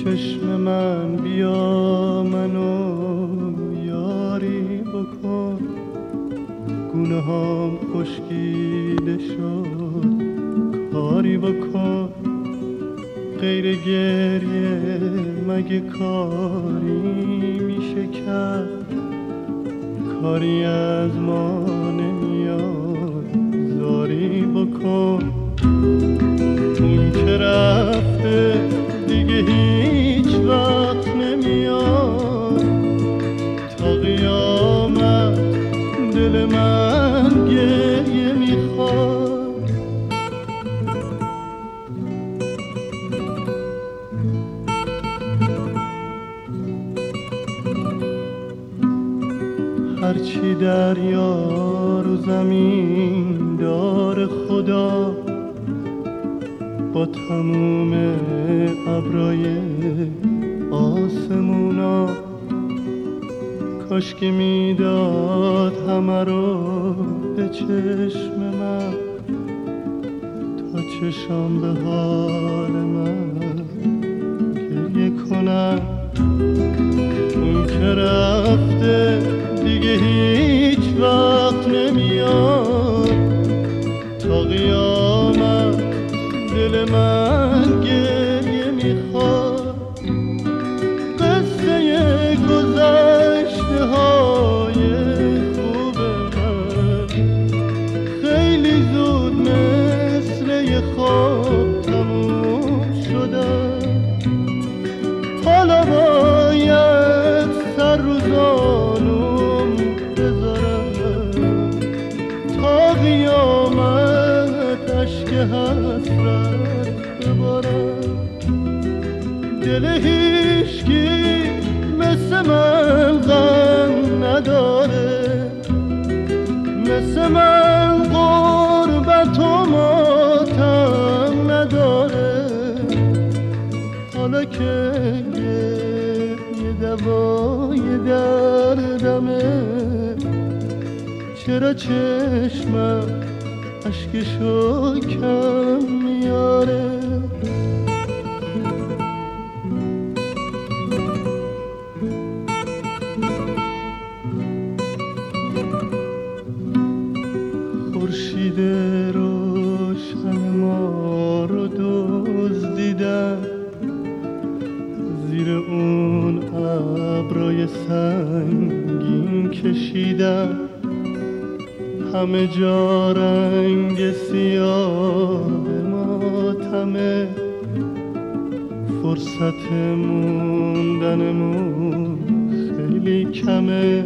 چشم من بیا منو یاری بکن، گونه هام خشکیده شد کاری بکن، غیر گریه مگه کاری میشه کرد، کاری از ما نمیاد زاری بکن. اون که رفته دیگه هیچ وقت نمیاد، تا قیامت دل من گریه میخواد. هرچی دریا رو زمین دار خدا، با تموم ابرای آسمونا، کاش که میداد همه رو به چشم من، تا چشم به حال من گریه کنم. اون که رفته دیگه هیچ وقت نمیاد، تا قیامت دل من گریه میخواد. قصه گذشته های خوب من خیلی زود مثل یه خواب تموم شدن، حالا باید سر رو زانوم بذارم، تا قیامت اشک حسرت ببارم. دل هیچکی مثل من غم نداره، مثل من غربت و ماتم نداره. حالا که یه دوای دردمه، چرا چشمم اشکشو کم میاره؟ خورشید روشن ما رو دزدیدن، زیر اون ابرای سنگین کشیدن، همه جا رنگ سیاه ماتمه، فرصت موندنمون خیلی کمه.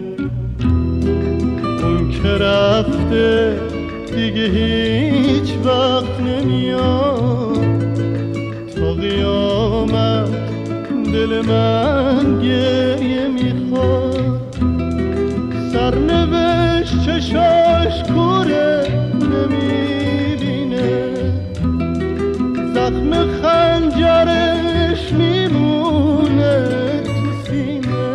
اون که رفته دیگه هیچ وقت نمیاد، تا قیامت دل من گریه میخواد. سرنوشت چشاش کوره نمیبینه، زخم خنجرش میمونه تو سینه،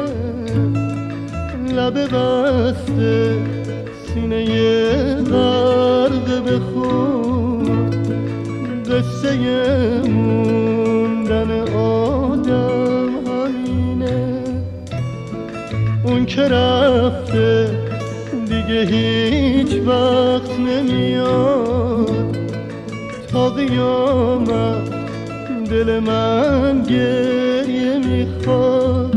لب بسته سینه غرق به خون، قصه موندن آدم همینه. اون که رفته دیگه هیچ وقت نمیاد، تا قیامت دل من گریه میخواد.